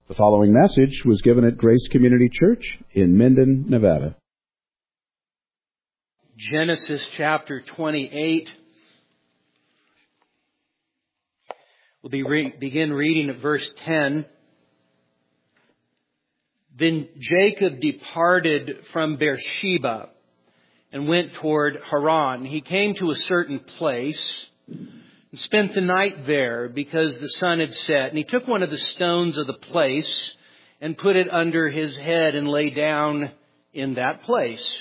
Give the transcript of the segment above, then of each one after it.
The following message was given at Grace Community Church in Minden, Nevada. Genesis chapter 28. We'll begin reading at verse 10. Then Jacob departed from Beersheba and went toward Haran. He came to a certain place and spent the night there because the sun had set. And he took one of the stones of the place and put it under his head and lay down in that place.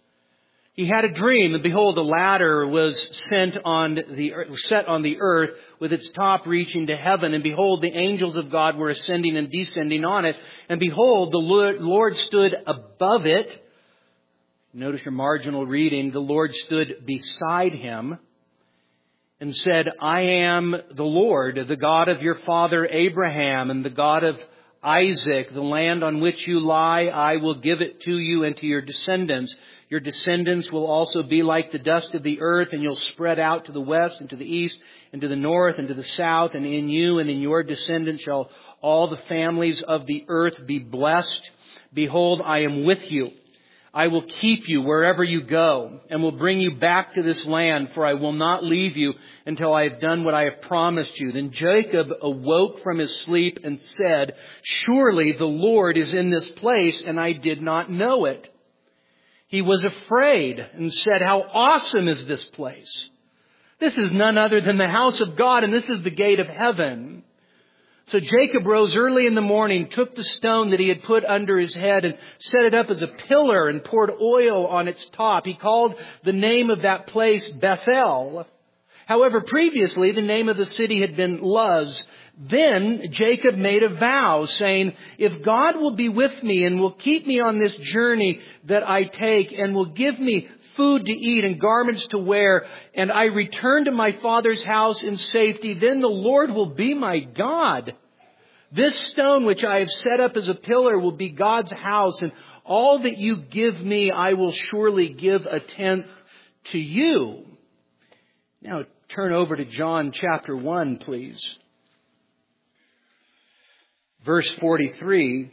He had a dream, and behold, a ladder was set on the earth with its top reaching to heaven. And behold, the angels of God were ascending and descending on it. And behold, the Lord stood above it. Notice your marginal reading. The Lord stood beside him and said, I am the Lord, the God of your father Abraham and the God of Isaac. The land on which you lie, I will give it to you and to your descendants. Your descendants will also be like the dust of the earth, and you'll spread out to the west and to the east and to the north and to the south. And in you and in your descendants shall all the families of the earth be blessed. Behold, I am with you. I will keep you wherever you go and will bring you back to this land, for I will not leave you until I have done what I have promised you. Then Jacob awoke from his sleep and said, surely the Lord is in this place, and I did not know it. He was afraid and said, how awesome is this place? This is none other than the house of God, and this is the gate of heaven. So Jacob rose early in the morning, took the stone that he had put under his head and set it up as a pillar and poured oil on its top. He called the name of that place Bethel. However, previously the name of the city had been Luz. Then Jacob made a vow, saying, if God will be with me and will keep me on this journey that I take and will give me food to eat and garments to wear, and I return to my father's house in safety, then the Lord will be my God. This stone which I have set up as a pillar will be God's house, and all that you give me I will surely give a tenth to you. Now turn over to John chapter 1, please. Verse 43.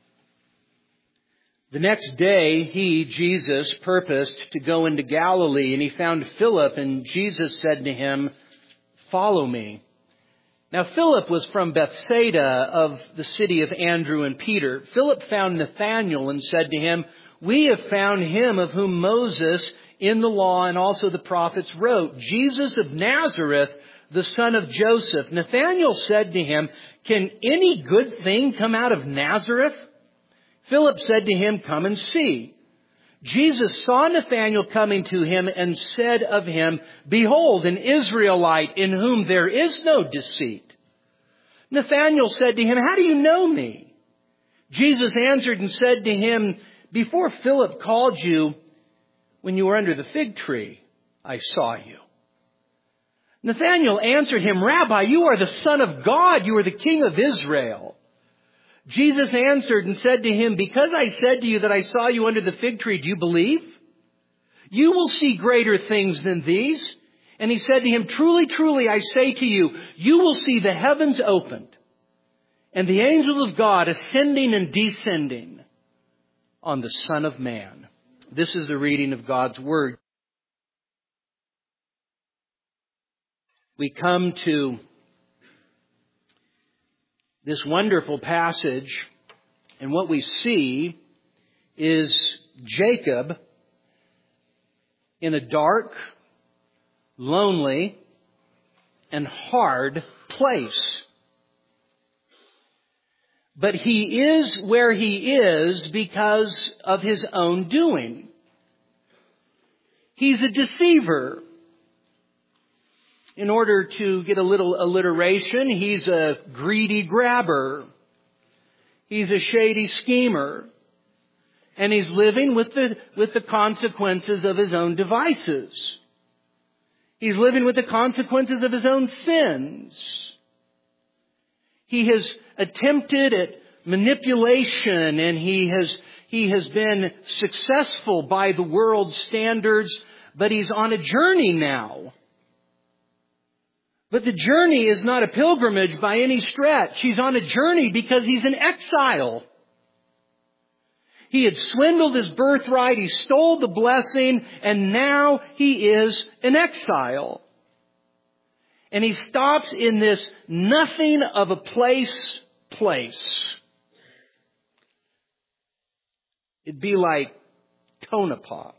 The next day, he, Jesus, purposed to go into Galilee, and he found Philip, and Jesus said to him, follow me. Now, Philip was from Bethsaida of the city of Andrew and Peter. Philip found Nathanael and said to him, we have found him of whom Moses in the law and also the prophets wrote, Jesus of Nazareth, the son of Joseph. Nathanael said to him, can any good thing come out of Nazareth? Philip said to him, come and see. Jesus saw Nathanael coming to him and said of him, behold, an Israelite in whom there is no deceit. Nathanael said to him, how do you know me? Jesus answered and said to him, before Philip called you, when you were under the fig tree, I saw you. Nathanael answered him, Rabbi, you are the Son of God. You are the King of Israel. Jesus answered and said to him, because I said to you that I saw you under the fig tree, do you believe? You will see greater things than these. And he said to him, truly, truly, I say to you, you will see the heavens opened and the angels of God ascending and descending on the Son of Man. This is the reading of God's Word. We come to this wonderful passage, and what we see is Jacob in a dark, lonely, and hard place. But he is where he is because of his own doing. He's a deceiver. In order to get a little alliteration, he's a greedy grabber. He's a shady schemer. And he's living with the consequences of his own devices. He's living with the consequences of his own sins. He has attempted at manipulation, and he has been successful by the world's standards, but he's on a journey now. But the journey is not a pilgrimage by any stretch. He's on a journey because he's in exile. He had swindled his birthright, he stole the blessing, and now he is in exile. And he stops in this nothing of a place. It'd be like Tonopah.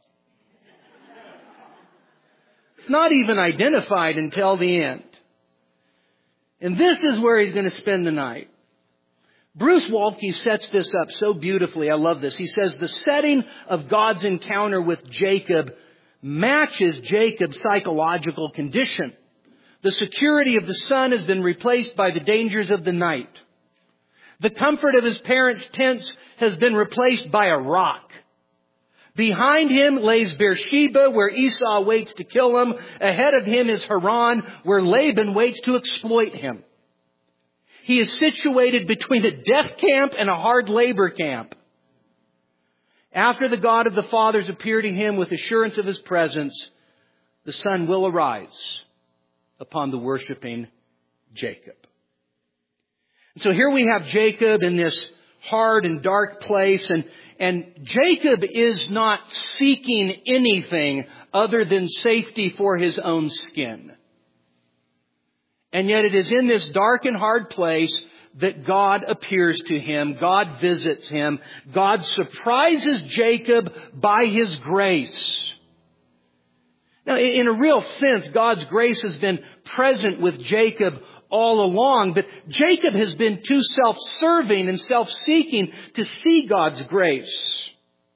It's not even identified until the end. And this is where he's going to spend the night. Bruce Waltke sets this up so beautifully. I love this. He says the setting of God's encounter with Jacob matches Jacob's psychological condition. The security of the sun has been replaced by the dangers of the night. The comfort of his parents' tents has been replaced by a rock. Behind him lays Beersheba, where Esau waits to kill him. Ahead of him is Haran, where Laban waits to exploit him. He is situated between a death camp and a hard labor camp. After the God of the fathers appear to him with assurance of his presence, the sun will arise upon the worshiping Jacob. And so here we have Jacob in this hard and dark place, and Jacob is not seeking anything other than safety for his own skin. And yet it is in this dark and hard place that God appears to him. God visits him. God surprises Jacob by His grace. Now, in a real sense, God's grace has been present with Jacob all along, but Jacob has been too self-serving and self-seeking to see God's grace.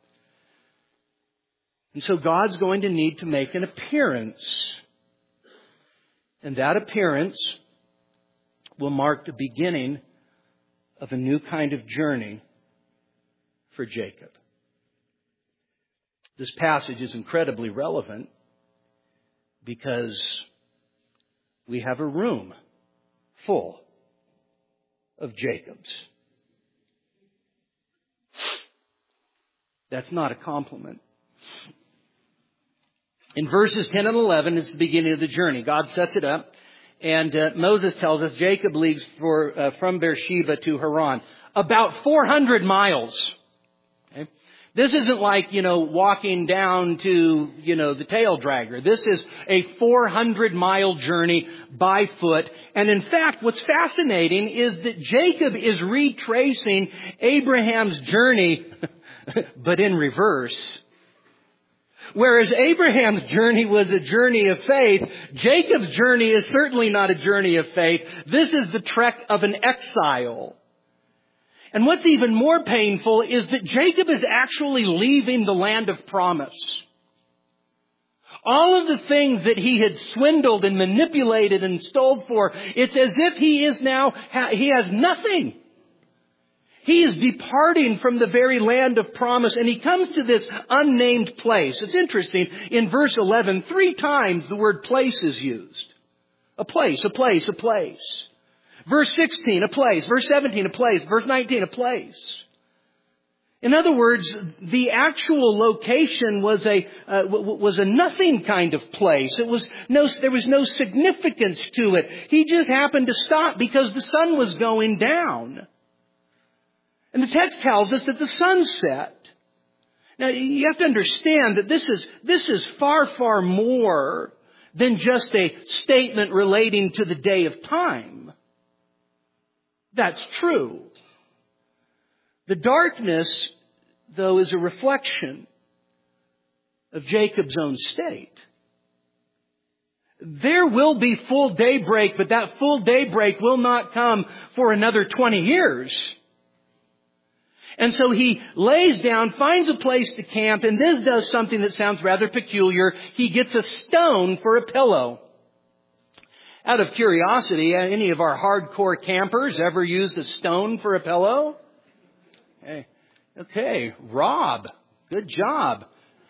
And so God's going to need to make an appearance. And that appearance will mark the beginning of a new kind of journey for Jacob. This passage is incredibly relevant because we have a room full of Jacobs. That's not a compliment. In verses 10 and 11, it's the beginning of the journey. God sets it up. And Moses tells us Jacob leaves from Beersheba to Haran. About 400 miles. Okay? This isn't like, walking down to, the tail dragger. This is a 400-mile journey by foot. And in fact, what's fascinating is that Jacob is retracing Abraham's journey, but in reverse. Whereas Abraham's journey was a journey of faith, Jacob's journey is certainly not a journey of faith. This is the trek of an exile. And what's even more painful is that Jacob is actually leaving the land of promise. All of the things that he had swindled and manipulated and stole for, it's as if he has nothing. He is departing from the very land of promise, and he comes to this unnamed place. It's interesting. In verse 11, 3 times the word place is used. A place, a place, a place. Verse 16, a place. Verse 17, a place. Verse 19, a place. In other words, the actual location was a nothing kind of place. There was no significance to it. He just happened to stop because the sun was going down. And the text tells us that the sun set. Now, you have to understand that this is far, far more than just a statement relating to the day of time. That's true. The darkness, though, is a reflection of Jacob's own state. There will be full daybreak, but that full daybreak will not come for another 20 years. And so he lays down, finds a place to camp, and then does something that sounds rather peculiar. He gets a stone for a pillow. Out of curiosity, any of our hardcore campers ever used a stone for a pillow? Okay, Rob, good job.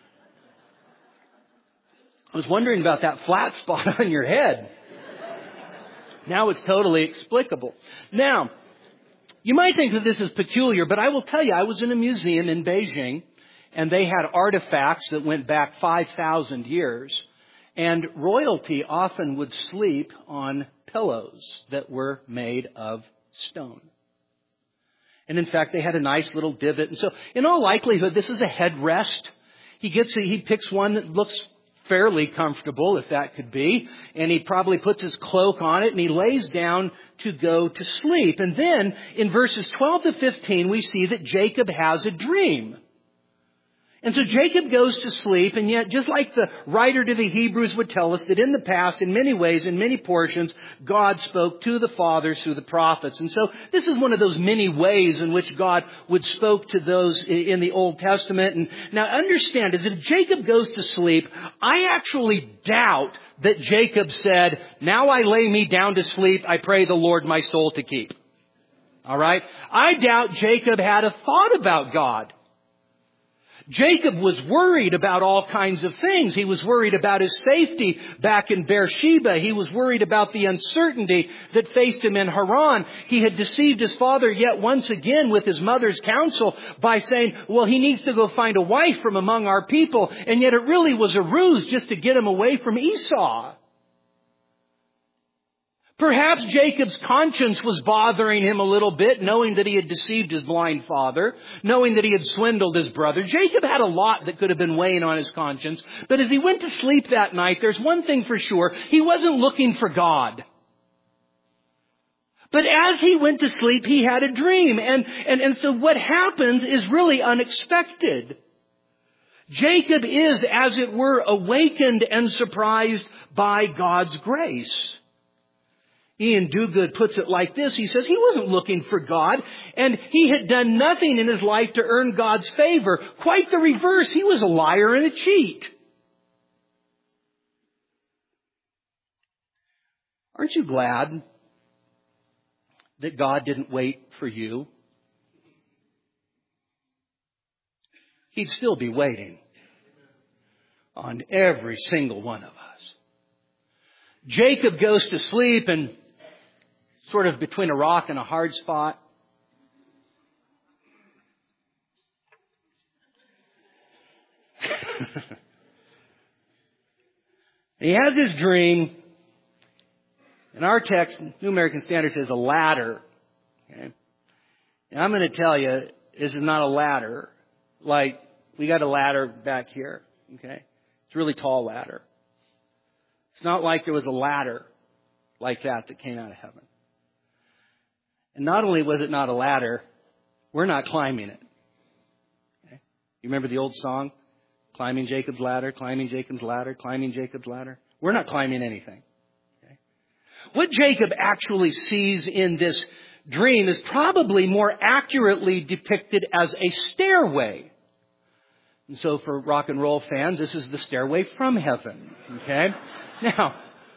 I was wondering about that flat spot on your head. Now it's totally explicable. Now, you might think that this is peculiar, but I will tell you, I was in a museum in Beijing, and they had artifacts that went back 5,000 years. And royalty often would sleep on pillows that were made of stone. And in fact, they had a nice little divot. And so, in all likelihood, this is a headrest. He picks one that looks fairly comfortable, if that could be. And he probably puts his cloak on it and he lays down to go to sleep. And then, in verses 12 to 15, we see that Jacob has a dream. And so Jacob goes to sleep, and yet, just like the writer to the Hebrews would tell us, that in the past, in many ways, in many portions, God spoke to the fathers through the prophets. And so this is one of those many ways in which God would spoke to those in the Old Testament. And now understand, as if Jacob goes to sleep, I actually doubt that Jacob said, "Now I lay me down to sleep, I pray the Lord my soul to keep." All right? I doubt Jacob had a thought about God. Jacob was worried about all kinds of things. He was worried about his safety back in Beersheba. He was worried about the uncertainty that faced him in Haran. He had deceived his father yet once again with his mother's counsel by saying, well, he needs to go find a wife from among our people. And yet it really was a ruse just to get him away from Esau. Perhaps Jacob's conscience was bothering him a little bit, knowing that he had deceived his blind father, knowing that he had swindled his brother. Jacob had a lot that could have been weighing on his conscience. But as he went to sleep that night, there's one thing for sure. He wasn't looking for God. But as he went to sleep, he had a dream. And so what happens is really unexpected. Jacob is, as it were, awakened and surprised by God's grace. Ian Duguid puts it like this. He says he wasn't looking for God, and he had done nothing in his life to earn God's favor. Quite the reverse. He was a liar and a cheat. Aren't you glad that God didn't wait for you? He'd still be waiting on every single one of us. Jacob goes to sleep and sort of between a rock and a hard spot. He has his dream. In our text, New American Standard says a ladder. Okay? And I'm going to tell you, this is not a ladder. Like, we got a ladder back here. Okay? It's a really tall ladder. It's not like there was a ladder like that came out of heaven. And not only was it not a ladder, we're not climbing it. Okay? You remember the old song? Climbing Jacob's ladder, climbing Jacob's ladder, climbing Jacob's ladder. We're not climbing anything. Okay? What Jacob actually sees in this dream is probably more accurately depicted as a stairway. And so for rock and roll fans, this is the stairway from heaven. Okay? Now,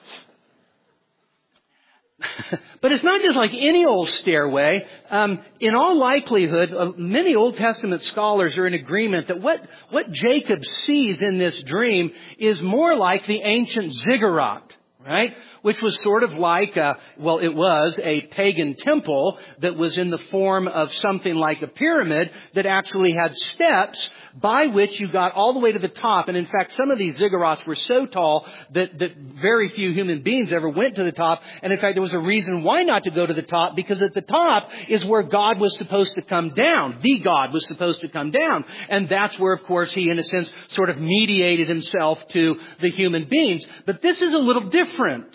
but it's not just like any old stairway. In all likelihood, many Old Testament scholars are in agreement that what Jacob sees in this dream is more like the ancient ziggurat, right? Which was sort of like, it was a pagan temple that was in the form of something like a pyramid that actually had steps by which you got all the way to the top. And in fact, some of these ziggurats were so tall that very few human beings ever went to the top. And in fact, there was a reason why not to go to the top, because at the top is where God was supposed to come down. The God was supposed to come down. And that's where, of course, he, in a sense, sort of mediated himself to the human beings. But this is a little different.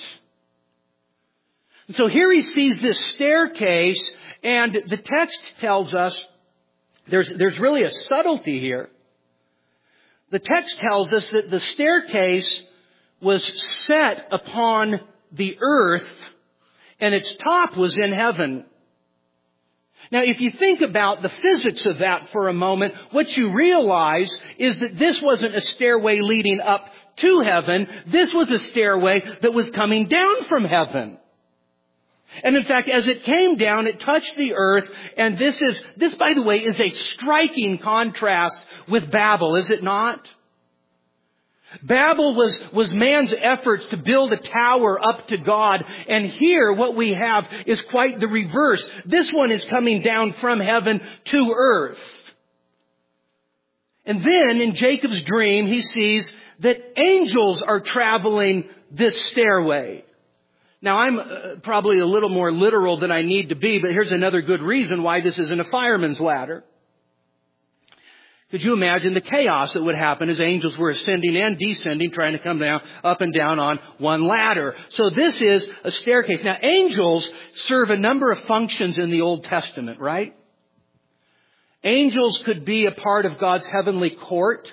So here he sees this staircase, and the text tells us there's really a subtlety here. The text tells us that the staircase was set upon the earth, and its top was in heaven. Now, if you think about the physics of that for a moment, what you realize is that this wasn't a stairway leading up to heaven. This was a stairway that was coming down from heaven. And in fact, as it came down, it touched the earth. And this, by the way, is a striking contrast with Babel, is it not? Babel was man's efforts to build a tower up to God. And here what we have is quite the reverse. This one is coming down from heaven to earth. And then in Jacob's dream, he sees that angels are traveling this stairway. Now, I'm probably a little more literal than I need to be, but here's another good reason why this isn't a fireman's ladder. Could you imagine the chaos that would happen as angels were ascending and descending, trying to come down, up and down on one ladder? So this is a staircase. Now, angels serve a number of functions in the Old Testament, right? Angels could be a part of God's heavenly court.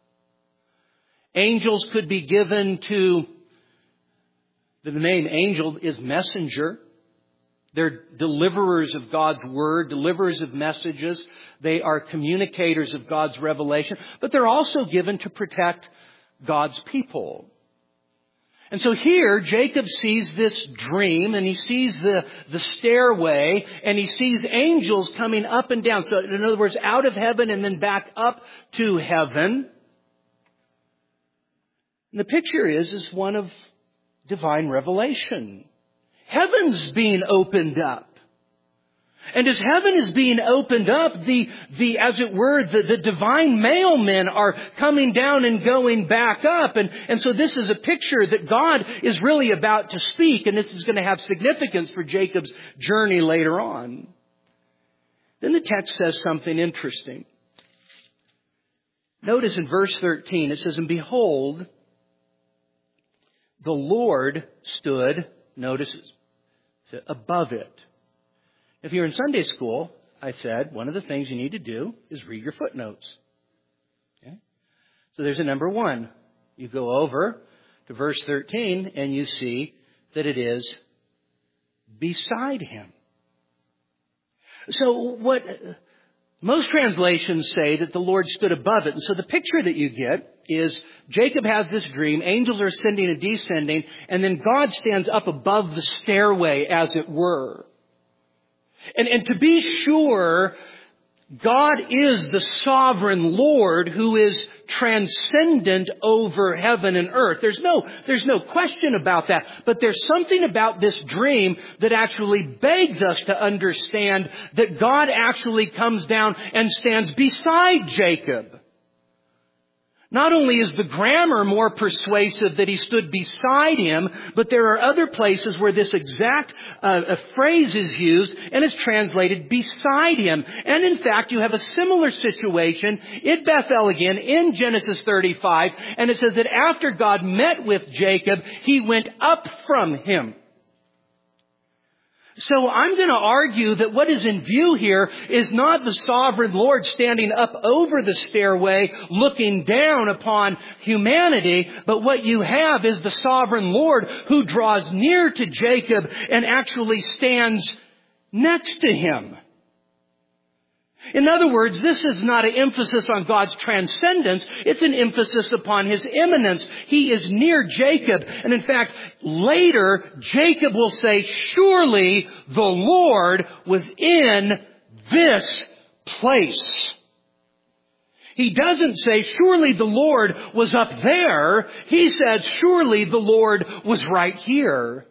Angels could be given to, the name angel is messenger. They're deliverers of God's Word, deliverers of messages. They are communicators of God's revelation. But they're also given to protect God's people. And so here, Jacob sees this dream, and he sees the stairway, and he sees angels coming up and down. So in other words, out of heaven and then back up to heaven. And the picture is one of divine revelation. Heaven's being opened up. And as heaven is being opened up, as it were, the divine mailmen are coming down and going back up. And so this is a picture that God is really about to speak. And this is going to have significance for Jacob's journey later on. Then the text says something interesting. Notice in verse 13, it says, "And behold, the Lord stood," notice, above it. If you're in Sunday school, I said, one of the things you need to do is read your footnotes. Okay? So there's a number 1. You go over to verse 13 and you see that it is beside him. So what most translations say that the Lord stood above it. And so the picture that you get is Jacob has this dream, angels are ascending and descending, and then God stands up above the stairway, as it were. And to be sure, God is the sovereign Lord who is transcendent over heaven and earth. There's no question about that. But there's something about this dream that actually begs us to understand that God actually comes down and stands beside Jacob. Not only is the grammar more persuasive that he stood beside him, but there are other places where this exact phrase is used and is translated beside him. And in fact, you have a similar situation in Bethel again in Genesis 35. And it says that after God met with Jacob, he went up from him. So I'm going to argue that what is in view here is not the sovereign Lord standing up over the stairway looking down upon humanity, but what you have is the sovereign Lord who draws near to Jacob and actually stands next to him. In other words, this is not an emphasis on God's transcendence. It's an emphasis upon His immanence. He is near Jacob. And in fact, later, Jacob will say, "Surely the Lord was in this place." He doesn't say, "Surely the Lord was up there." He said, "Surely the Lord was right here."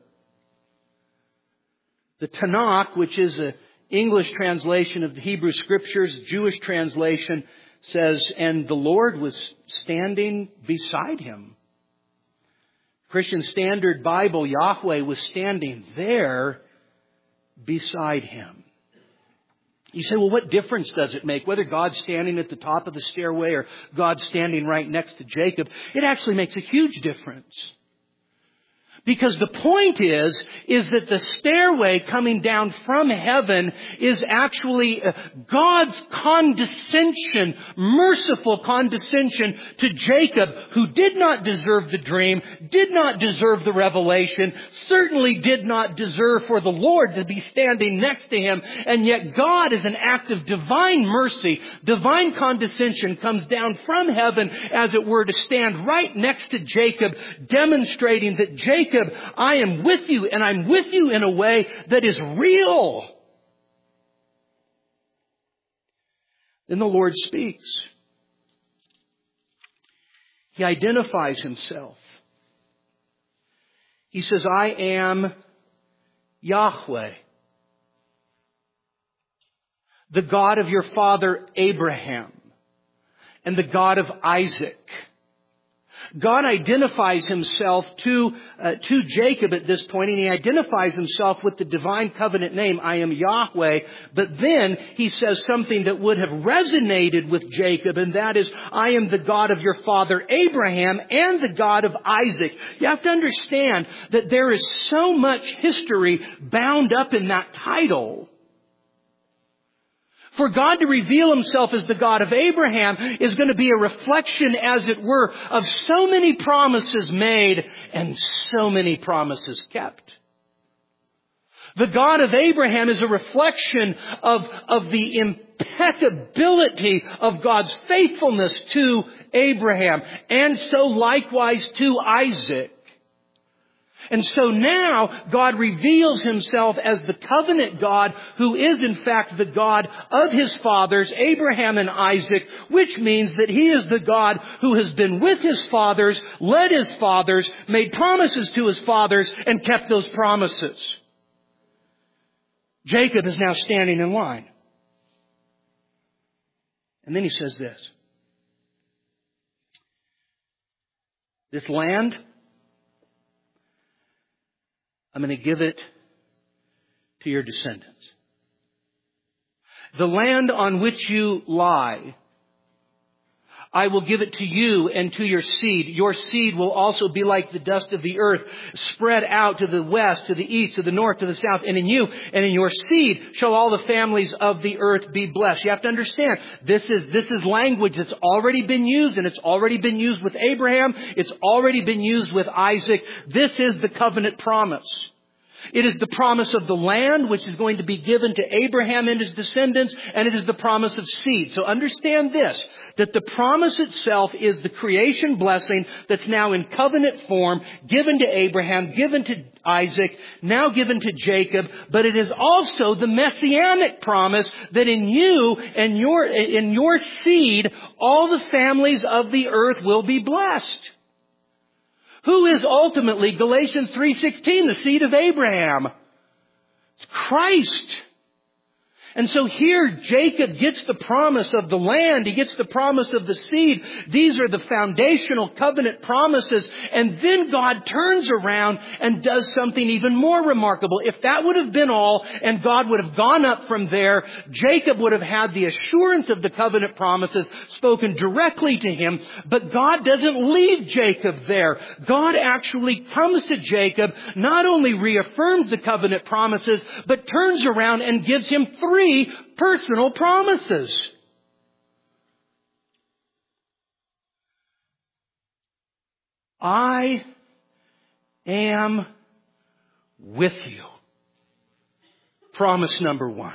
The Tanakh, which is a English translation of the Hebrew Scriptures, Jewish translation, says, "And the Lord was standing beside him." Christian Standard Bible, Yahweh was standing there beside him. You say, well, what difference does it make whether God's standing at the top of the stairway or God's standing right next to Jacob? It actually makes a huge difference. Because the point is that the stairway coming down from heaven is actually God's condescension, merciful condescension to Jacob, who did not deserve the dream, did not deserve the revelation, certainly did not deserve for the Lord to be standing next to him. And yet God, as an act of divine mercy, divine condescension, comes down from heaven, as it were, to stand right next to Jacob, demonstrating that Jacob, I am with you, and I'm with you in a way that is real. Then the Lord speaks. He identifies himself. He says, "I am Yahweh, the God of your father Abraham, and the God of Isaac, God identifies himself to Jacob at this point, and he identifies himself with the divine covenant name, I am Yahweh. But then he says something that would have resonated with Jacob, and that is, I am the God of your father Abraham and the God of Isaac. You have to understand that there is so much history bound up in that title. For God to reveal himself as the God of Abraham is going to be a reflection, as it were, of so many promises made and so many promises kept. The God of Abraham is a reflection of the impeccability of God's faithfulness to Abraham, and so likewise to Isaac. And so now God reveals himself as the covenant God who is in fact the God of his fathers, Abraham and Isaac, which means that he is the God who has been with his fathers, led his fathers, made promises to his fathers, and kept those promises. Jacob is now standing in line. And then he says this. This land, I'm going to give it to your descendants. The land on which you lie, I will give it to you and to your seed. Your seed will also be like the dust of the earth, spread out to the west, to the east, to the north, to the south. And in you and in your seed shall all the families of the earth be blessed. You have to understand, this is language that's already been used, and it's already been used with Abraham. It's already been used with Isaac. This is the covenant promise. It is the promise of the land, which is going to be given to Abraham and his descendants, and it is the promise of seed. So understand this, that the promise itself is the creation blessing that's now in covenant form, given to Abraham, given to Isaac, now given to Jacob, but it is also the messianic promise that in you and in your seed, all the families of the earth will be blessed. Who is ultimately, Galatians 3:16, the seed of Abraham? It's Christ. And so here Jacob gets the promise of the land. He gets the promise of the seed. These are the foundational covenant promises. And then God turns around and does something even more remarkable. If that would have been all and God would have gone up from there, Jacob would have had the assurance of the covenant promises spoken directly to him. But God doesn't leave Jacob there. God actually comes to Jacob, not only reaffirms the covenant promises, but turns around and gives him three personal promises. I am with you. Promise number one.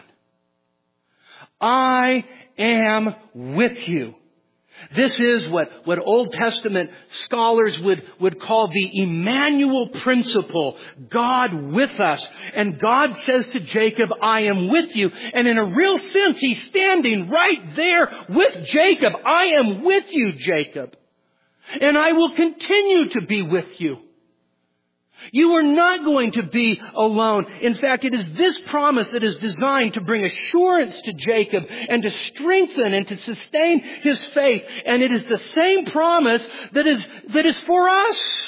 I am with you. This is what Old Testament scholars would call the Emmanuel principle. God with us. And God says to Jacob, I am with you. And in a real sense, he's standing right there with Jacob. I am with you, Jacob. And I will continue to be with you. You are not going to be alone. In fact, it is this promise that is designed to bring assurance to Jacob and to strengthen and to sustain his faith. And it is the same promise that is for us.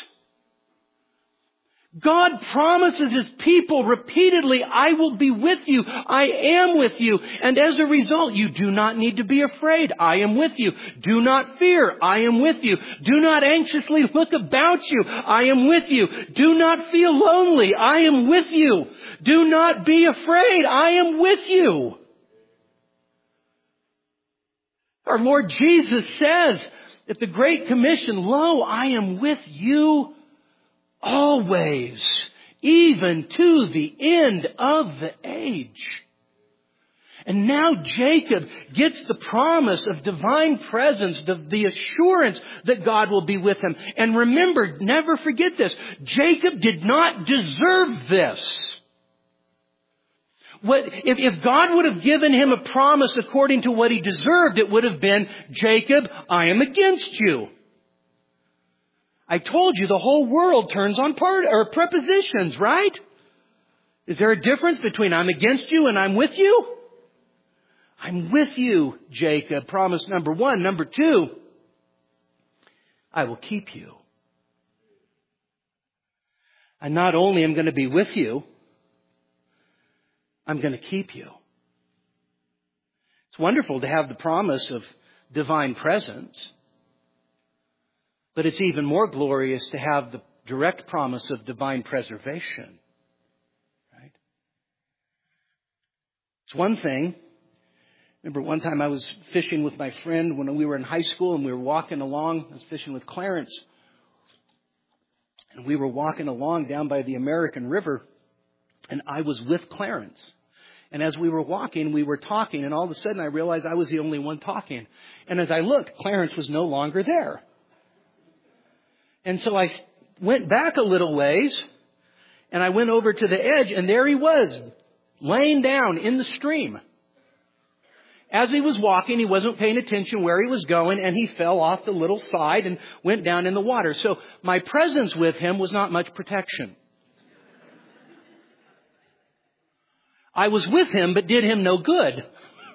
God promises his people repeatedly, I will be with you. I am with you. And as a result, you do not need to be afraid. I am with you. Do not fear. I am with you. Do not anxiously look about you. I am with you. Do not feel lonely. I am with you. Do not be afraid. I am with you. Our Lord Jesus says at the Great Commission, lo, I am with you always, even to the end of the age. And now Jacob gets the promise of divine presence, the assurance that God will be with him. And remember, never forget this, Jacob did not deserve this. If God would have given him a promise according to what he deserved, it would have been, Jacob, I am against you. I told you the whole world turns on prepositions, right? Is there a difference between I'm against you and I'm with you? I'm with you, Jacob. Promise number one. Number two, I will keep you. And not only am I going to be with you, I'm going to keep you. It's wonderful to have the promise of divine presence, but it's even more glorious to have the direct promise of divine preservation. Right? It's one thing. Remember one time I was fishing with my friend when we were in high school, and we were walking along. I was fishing with Clarence. And we were walking along down by the American River, and I was with Clarence. And as we were walking, we were talking, and all of a sudden I realized I was the only one talking. And as I looked, Clarence was no longer there. And so I went back a little ways, and I went over to the edge, and there he was, laying down in the stream. As he was walking, he wasn't paying attention where he was going, and he fell off the little side and went down in the water. So my presence with him was not much protection. I was with him, but did him no good.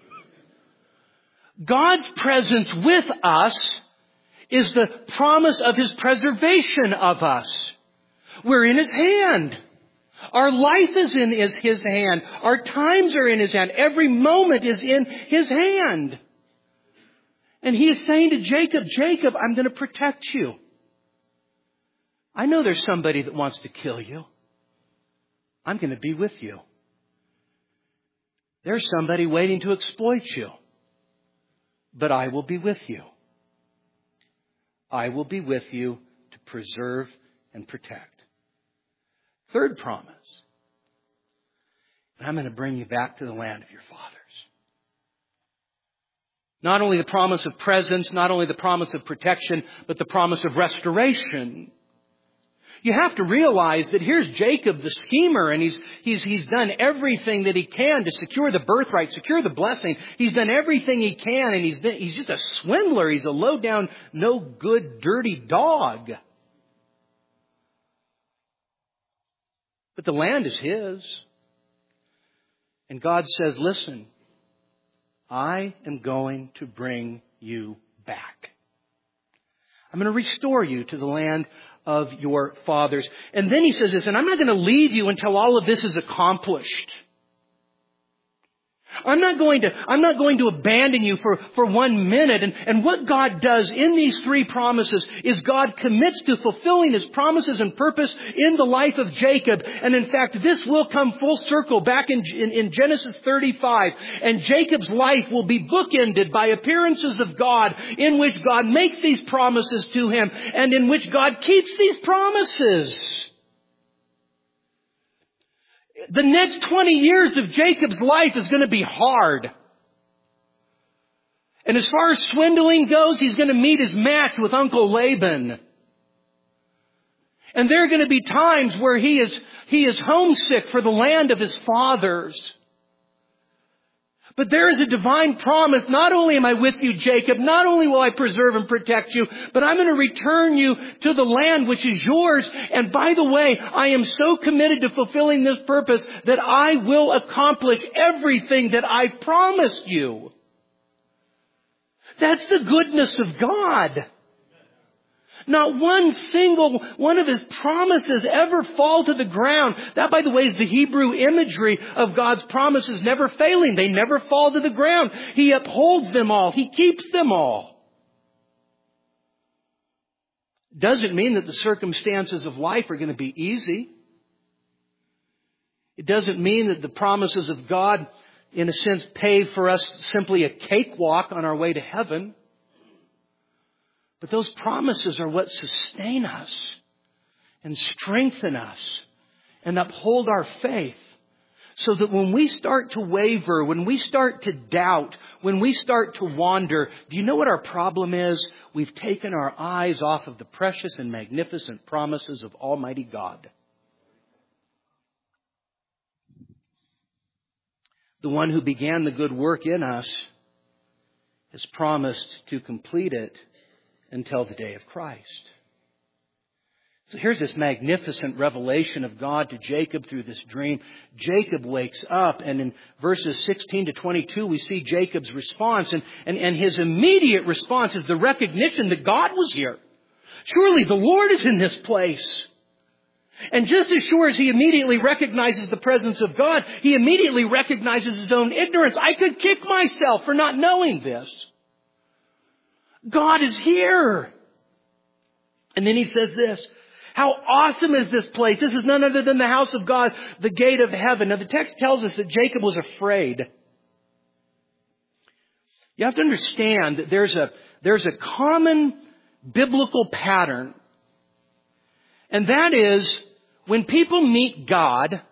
God's presence with us is the promise of His preservation of us. We're in His hand. Our life is in His hand. Our times are in His hand. Every moment is in His hand. And He is saying to Jacob, Jacob, I'm going to protect you. I know there's somebody that wants to kill you. I'm going to be with you. There's somebody waiting to exploit you. But I will be with you. I will be with you to preserve and protect. Third promise. And I'm going to bring you back to the land of your fathers. Not only the promise of presence, not only the promise of protection, but the promise of restoration. You have to realize that here's Jacob, the schemer, and he's done everything that he can to secure the birthright, secure the blessing. He's done everything he can, and he's just a swindler. He's a low-down, no good, dirty dog. But the land is his. And God says, listen, I am going to bring you back. I'm going to restore you to the land of your fathers. And then he says this, and I'm not going to leave you until all of this is accomplished. I'm not going to abandon you for 1 minute. And what God does in these three promises is God commits to fulfilling His promises and purpose in the life of Jacob. And in fact, this will come full circle back in Genesis 35. And Jacob's life will be bookended by appearances of God in which God makes these promises to him and in which God keeps these promises. The next 20 years of Jacob's life is going to be hard. And as far as swindling goes, he's going to meet his match with Uncle Laban. And there are going to be times where he is homesick for the land of his fathers. But there is a divine promise. Not only am I with you, Jacob, not only will I preserve and protect you, but I'm going to return you to the land which is yours. And by the way, I am so committed to fulfilling this purpose that I will accomplish everything that I promised you. That's the goodness of God. Not one single one of His promises ever fall to the ground. That, by the way, is the Hebrew imagery of God's promises never failing. They never fall to the ground. He upholds them all. He keeps them all. Doesn't mean that the circumstances of life are going to be easy. It doesn't mean that the promises of God, in a sense, pave for us simply a cakewalk on our way to heaven. But those promises are what sustain us and strengthen us and uphold our faith. So that when we start to waver, when we start to doubt, when we start to wander, do you know what our problem is? We've taken our eyes off of the precious and magnificent promises of Almighty God. The one who began the good work in us has promised to complete it until the day of Christ. So here's this magnificent revelation of God to Jacob through this dream. Jacob wakes up, and in verses 16 to 22, we see Jacob's response. And his immediate response is the recognition that God was here. Surely the Lord is in this place. And just as sure as he immediately recognizes the presence of God, he immediately recognizes his own ignorance. I could kick myself for not knowing this. God is here. And then he says this, how awesome is this place? This is none other than the house of God, the gate of heaven. Now the text tells us that Jacob was afraid. You have to understand that there's a common biblical pattern. And that is, when people meet God,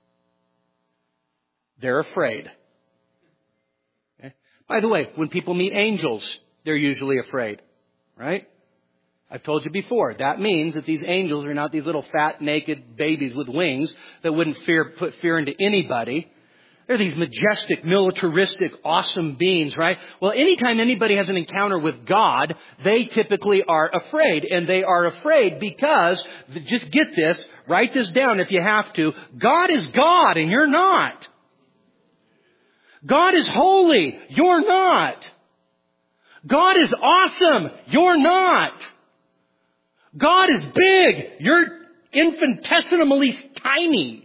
they're afraid. Okay? By the way, when people meet angels, they're usually afraid. Right? I've told you before, that means that these angels are not these little fat, naked babies with wings that wouldn't put fear into anybody. They're these majestic, militaristic, awesome beings, right? Well, anytime anybody has an encounter with God, they typically are afraid. And they are afraid because, just get this, write this down if you have to, God is God and you're not. God is holy, you're not. God is awesome, you're not. God is big, you're infinitesimally tiny.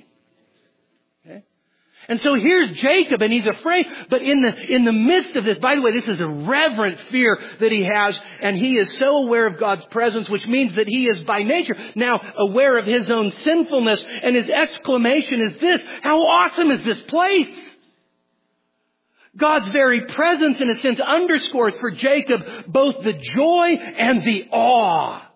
And so here's Jacob, and he's afraid, but in the midst of this, by the way, this is a reverent fear that he has, and he is so aware of God's presence, which means that he is by nature now aware of his own sinfulness, and his exclamation is this, how awesome is this place? God's very presence, in a sense, underscores for Jacob both the joy and the awe.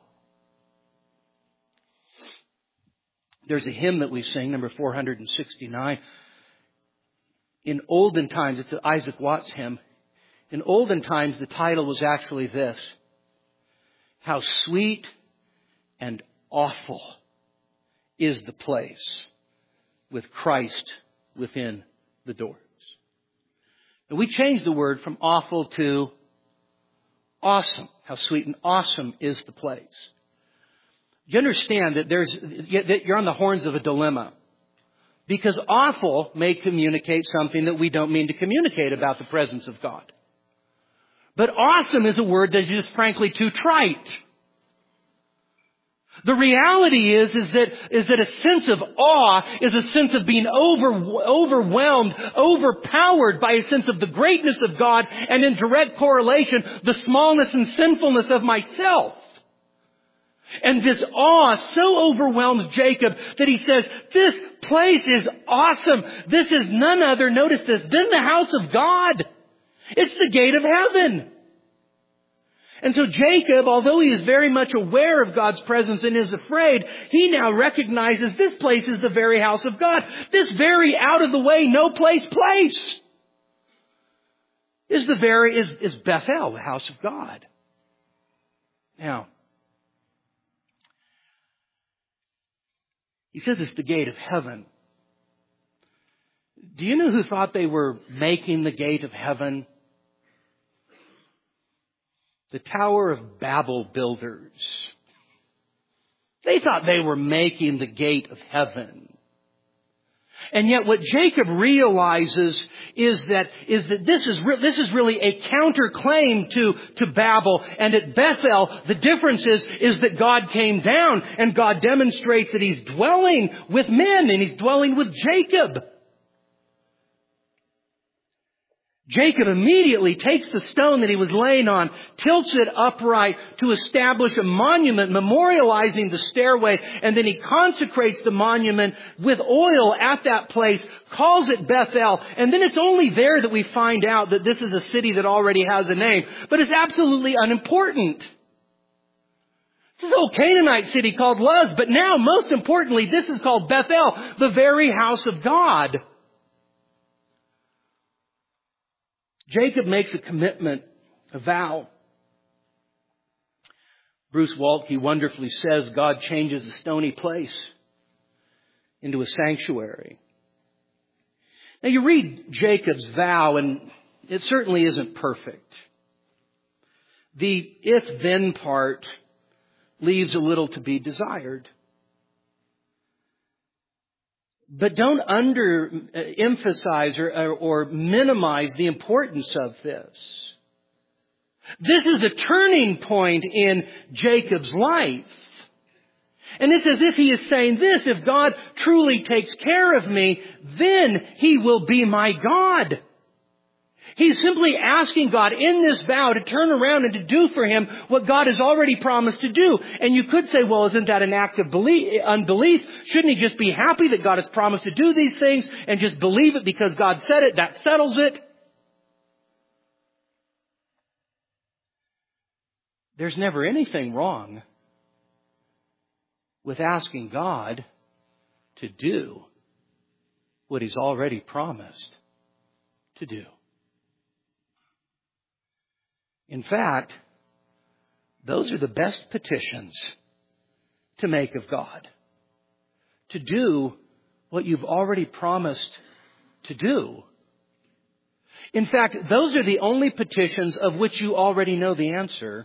There's a hymn that we sing, number 469. In olden times, it's an Isaac Watts hymn. In olden times, the title was actually this. How sweet and awful is the place with Christ within the doors. And we changed the word from awful to awesome. How sweet and awesome is the place. You understand that you're on the horns of a dilemma. Because awful may communicate something that we don't mean to communicate about the presence of God. But awesome is a word that is frankly too trite. The reality is that a sense of awe is a sense of being overwhelmed, overpowered by a sense of the greatness of God, and in direct correlation, the smallness and sinfulness of myself. And this awe so overwhelmed Jacob that he says, this place is awesome. This is none other, notice this, than the house of God. It's the gate of heaven. And so Jacob, although he is very much aware of God's presence and is afraid, he now recognizes this place is the very house of God. This very out of the way, no place is Bethel, the house of God. Now, he says it's the gate of heaven. Do you know who thought they were making the gate of heaven? The Tower of Babel builders. They thought they were making the gate of heaven. And yet what Jacob realizes is that this is really a counterclaim to Babel. And at Bethel, the difference is that God came down and God demonstrates that He's dwelling with men and He's dwelling with Jacob. Jacob immediately takes the stone that he was laying on, tilts it upright to establish a monument memorializing the stairway, and then he consecrates the monument with oil at that place, calls it Bethel, and then it's only there that we find out that this is a city that already has a name. But it's absolutely unimportant. This is an old Canaanite city called Luz, but now, most importantly, this is called Bethel, the very house of God. Jacob makes a commitment, a vow. Bruce Waltke wonderfully says God changes a stony place into a sanctuary. Now you read Jacob's vow and it certainly isn't perfect. The if-then part leaves a little to be desired. But don't underemphasize or minimize the importance of this. This is a turning point in Jacob's life. And it's as if he is saying this: if God truly takes care of me, then He will be my God. He's simply asking God in this vow to turn around and to do for him what God has already promised to do. And you could say, well, isn't that an act of unbelief? Shouldn't he just be happy that God has promised to do these things and just believe it because God said it? That settles it. There's never anything wrong with asking God to do what He's already promised to do. In fact, those are the best petitions to make of God. To do what you've already promised to do. In fact, those are the only petitions of which you already know the answer.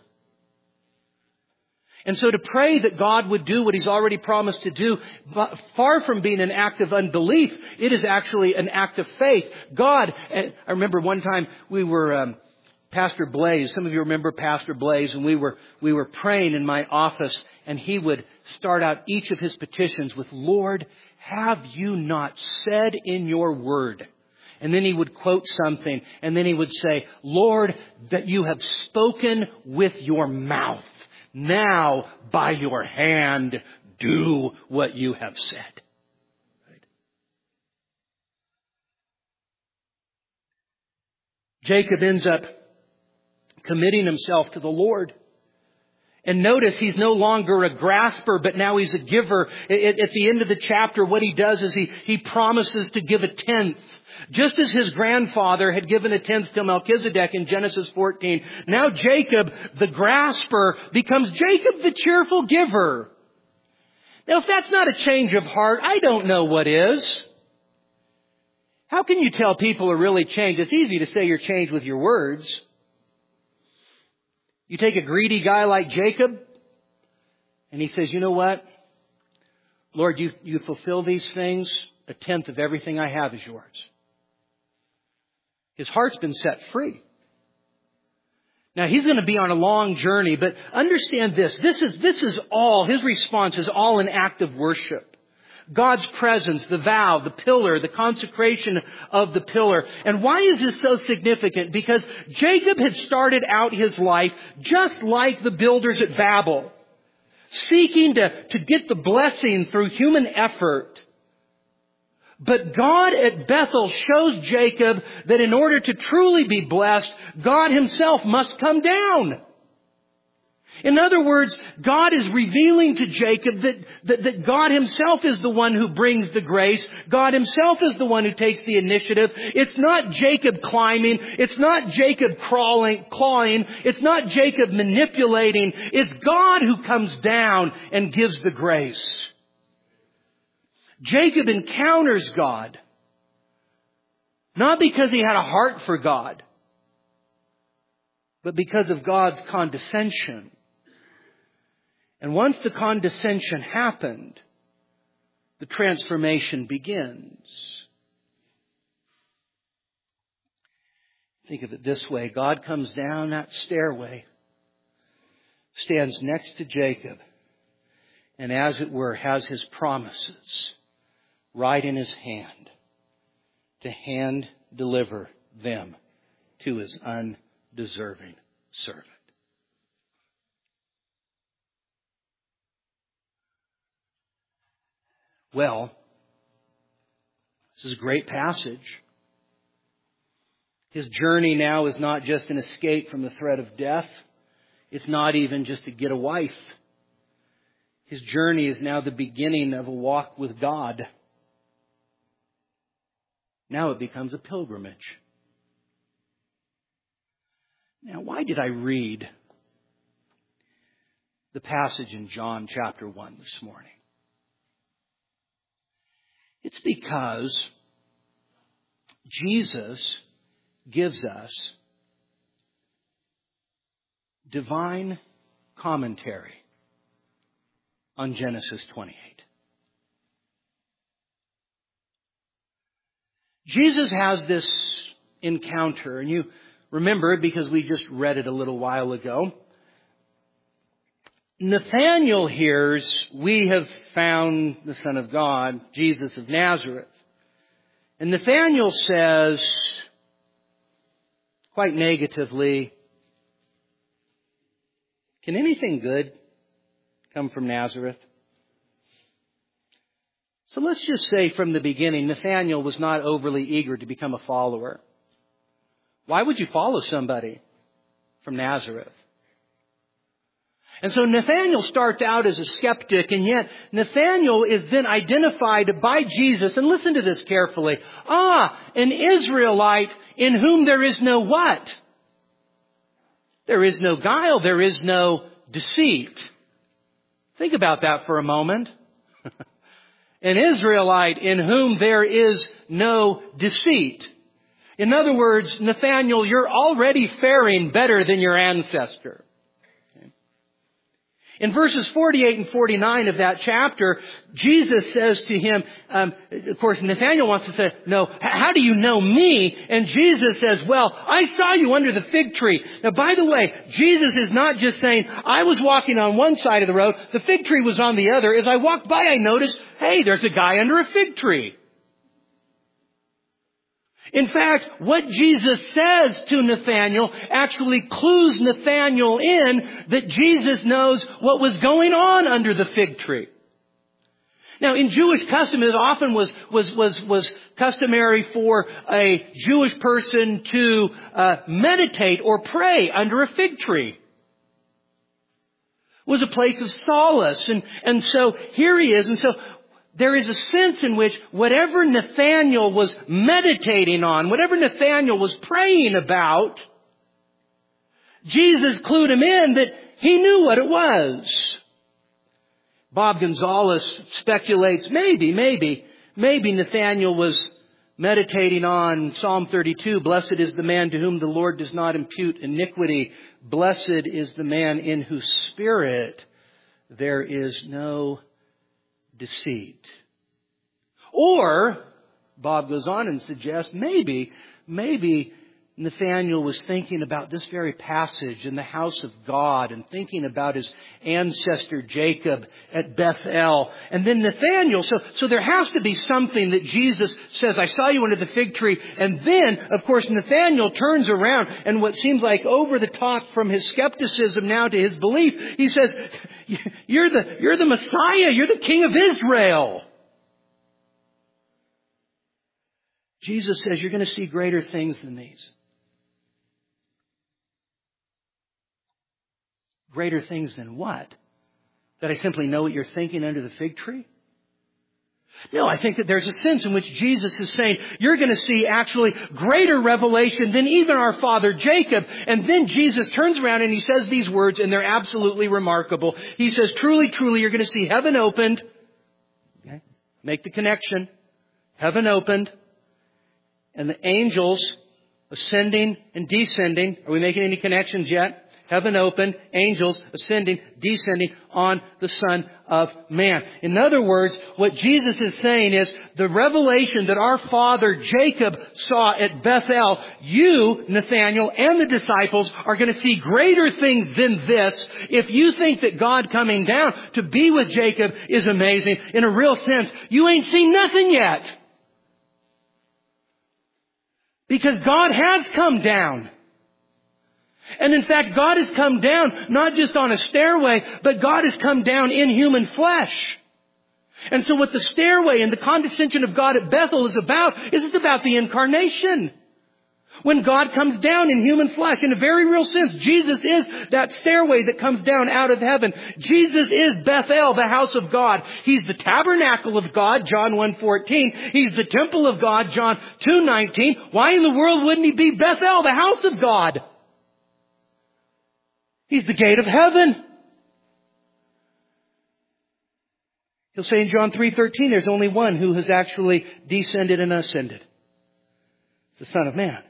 And so to pray that God would do what He's already promised to do, far from being an act of unbelief, it is actually an act of faith. God, I remember one time we were, Pastor Blaze, some of you remember Pastor Blaze, and we were praying in my office, and he would start out each of his petitions with, Lord, have you not said in your word? And then he would quote something, and then he would say, Lord, that you have spoken with your mouth. Now, by your hand, do what you have said. Right? Jacob ends up committing himself to the Lord. And notice he's no longer a grasper, but now he's a giver. At the end of the chapter, what he does is he promises to give a tenth. Just as his grandfather had given a tenth to Melchizedek in Genesis 14, now Jacob, the grasper, becomes Jacob, the cheerful giver. Now, if that's not a change of heart, I don't know what is. How can you tell people are really changed? It's easy to say you're changed with your words. You take a greedy guy like Jacob, and he says, you know what? Lord, you fulfill these things, a tenth of everything I have is yours. His heart's been set free. Now, he's going to be on a long journey, but understand this. This is all, his response is all an act of worship. God's presence, the vow, the pillar, the consecration of the pillar. And why is this so significant? Because Jacob had started out his life just like the builders at Babel, seeking to get the blessing through human effort. But God at Bethel shows Jacob that in order to truly be blessed, God Himself must come down. In other words, God is revealing to Jacob that God Himself is the one who brings the grace. God Himself is the one who takes the initiative. It's not Jacob climbing. It's not Jacob clawing. It's not Jacob manipulating. It's God who comes down and gives the grace. Jacob encounters God, not because he had a heart for God, but because of God's condescension. And once the condescension happened, the transformation begins. Think of it this way. God comes down that stairway, stands next to Jacob, and as it were, has His promises right in His hand to hand deliver them to His undeserving servant. Well, this is a great passage. His journey now is not just an escape from the threat of death. It's not even just to get a wife. His journey is now the beginning of a walk with God. Now it becomes a pilgrimage. Now, why did I read the passage in John chapter 1 this morning? It's because Jesus gives us divine commentary on Genesis 28. Jesus has this encounter, and you remember it because we just read it a little while ago. Nathanael hears, we have found the Son of God, Jesus of Nazareth. And Nathanael says, quite negatively, can anything good come from Nazareth? So let's just say from the beginning, Nathanael was not overly eager to become a follower. Why would you follow somebody from Nazareth? And so Nathanael starts out as a skeptic, and yet Nathanael is then identified by Jesus. And listen to this carefully. An Israelite in whom there is no what? There is no guile. There is no deceit. Think about that for a moment. An Israelite in whom there is no deceit. In other words, Nathanael, you're already faring better than your ancestor. In verses 48 and 49 of that chapter, Jesus says to him, of course, Nathanael wants to say, no, how do you know me? And Jesus says, well, I saw you under the fig tree. Now, by the way, Jesus is not just saying, I was walking on one side of the road, the fig tree was on the other. As I walked by, I noticed, hey, there's a guy under a fig tree. In fact, what Jesus says to Nathanael actually clues Nathanael in that Jesus knows what was going on under the fig tree. Now, in Jewish custom, it often was customary for a Jewish person to meditate or pray under a fig tree. It was a place of solace. And so here he is. And so there is a sense in which whatever Nathanael was meditating on, whatever Nathanael was praying about, Jesus clued him in that he knew what it was. Bob Gonzalez speculates maybe Nathanael was meditating on Psalm 32. Blessed is the man to whom the Lord does not impute iniquity. Blessed is the man in whose spirit there is no deceit. Or, Bob goes on and suggests, maybe Nathanael was thinking about this very passage in the house of God and thinking about his ancestor Jacob at Bethel. And then Nathanael, so there has to be something that Jesus says, I saw you under the fig tree. And then, of course, Nathanael turns around and what seems like over the top from his skepticism now to his belief, he says, you're the Messiah. You're the King of Israel. Jesus says, you're going to see greater things than these. Greater things than what? That I simply know what you're thinking under the fig tree? No, I think that there's a sense in which Jesus is saying, you're going to see actually greater revelation than even our father Jacob. And then Jesus turns around and he says these words, and they're absolutely remarkable. He says, truly, truly, you're going to see heaven opened. Okay? Make the connection. Heaven opened. And the angels ascending and descending. Are we making any connections yet? Heaven opened, angels ascending, descending on the Son of Man. In other words, what Jesus is saying is the revelation that our father Jacob saw at Bethel, you, Nathanael, and the disciples are going to see greater things than this. If you think that God coming down to be with Jacob is amazing, in a real sense, you ain't seen nothing yet. Because God has come down. And in fact, God has come down not just on a stairway, but God has come down in human flesh. And so what the stairway and the condescension of God at Bethel is it's about the incarnation. When God comes down in human flesh, in a very real sense, Jesus is that stairway that comes down out of heaven. Jesus is Bethel, the house of God. He's the tabernacle of God, John 1:14. He's the temple of God, John 2:19. Why in the world wouldn't he be Bethel, the house of God? He's the gate of heaven. He'll say in John 3:13, there's only one who has actually descended and ascended. The Son of Man.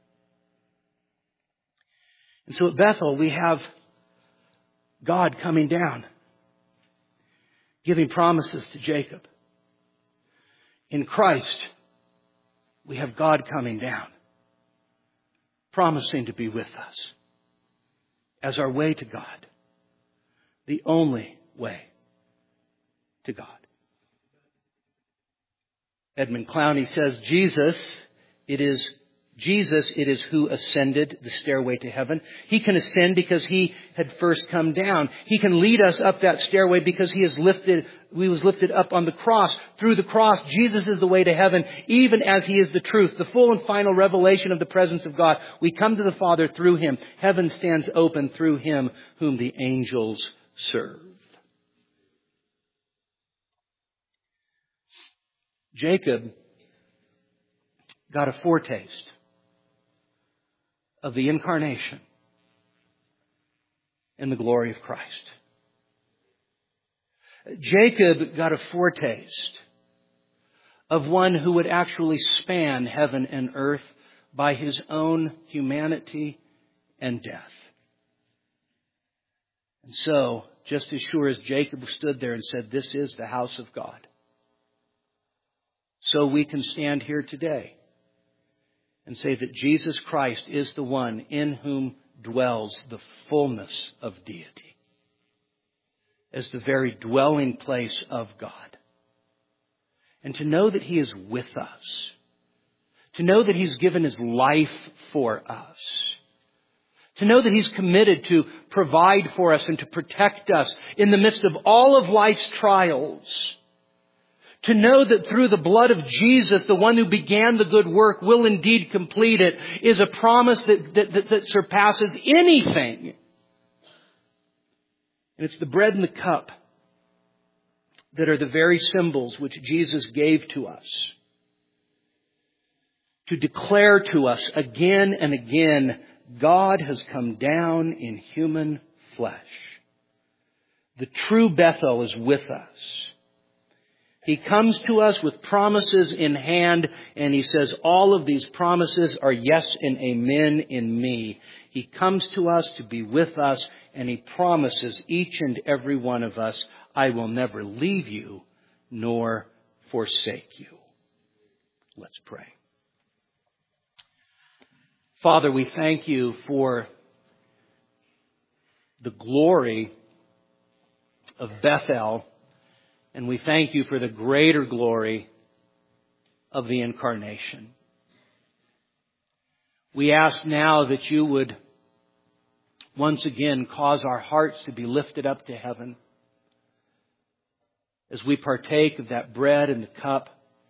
And so at Bethel, we have God coming down, giving promises to Jacob. In Christ, we have God coming down, promising to be with us as our way to God, the only way to God. Edmund Clowney says, it is who ascended the stairway to heaven. He can ascend because He had first come down. He can lead us up that stairway because He was lifted up on the cross. Through the cross, Jesus is the way to heaven, even as He is the truth, the full and final revelation of the presence of God. We come to the Father through Him. Heaven stands open through Him whom the angels serve. Jacob got a foretaste of the incarnation and the glory of Christ. Jacob got a foretaste of one who would actually span heaven and earth by His own humanity and death. And so, just as sure as Jacob stood there and said, "This is the house of God," so we can stand here today and say that Jesus Christ is the one in whom dwells the fullness of deity, as the very dwelling place of God. And to know that He is with us, to know that He's given His life for us, to know that He's committed to provide for us and to protect us in the midst of all of life's trials, to know that through the blood of Jesus, the one who began the good work will indeed complete it, is a promise that surpasses anything. And it's the bread and the cup that are the very symbols which Jesus gave to us to declare to us again and again, God has come down in human flesh. The true Bethel is with us. He comes to us with promises in hand, and He says, all of these promises are yes and amen in me. He comes to us to be with us, and He promises each and every one of us, I will never leave you nor forsake you. Let's pray. Father, we thank You for the glory of Bethel, and we thank You for the greater glory of the incarnation. We ask now that You would once again cause our hearts to be lifted up to heaven as we partake of that bread and the cup,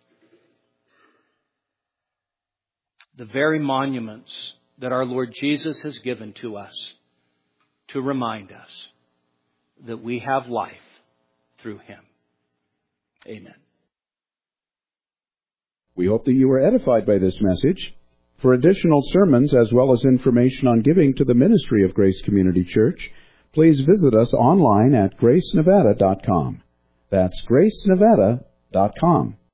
the very monuments that our Lord Jesus has given to us to remind us that we have life through Him. Amen. We hope that you were edified by this message. For additional sermons as well as information on giving to the ministry of Grace Community Church, please visit us online at gracenevada.com. That's gracenevada.com.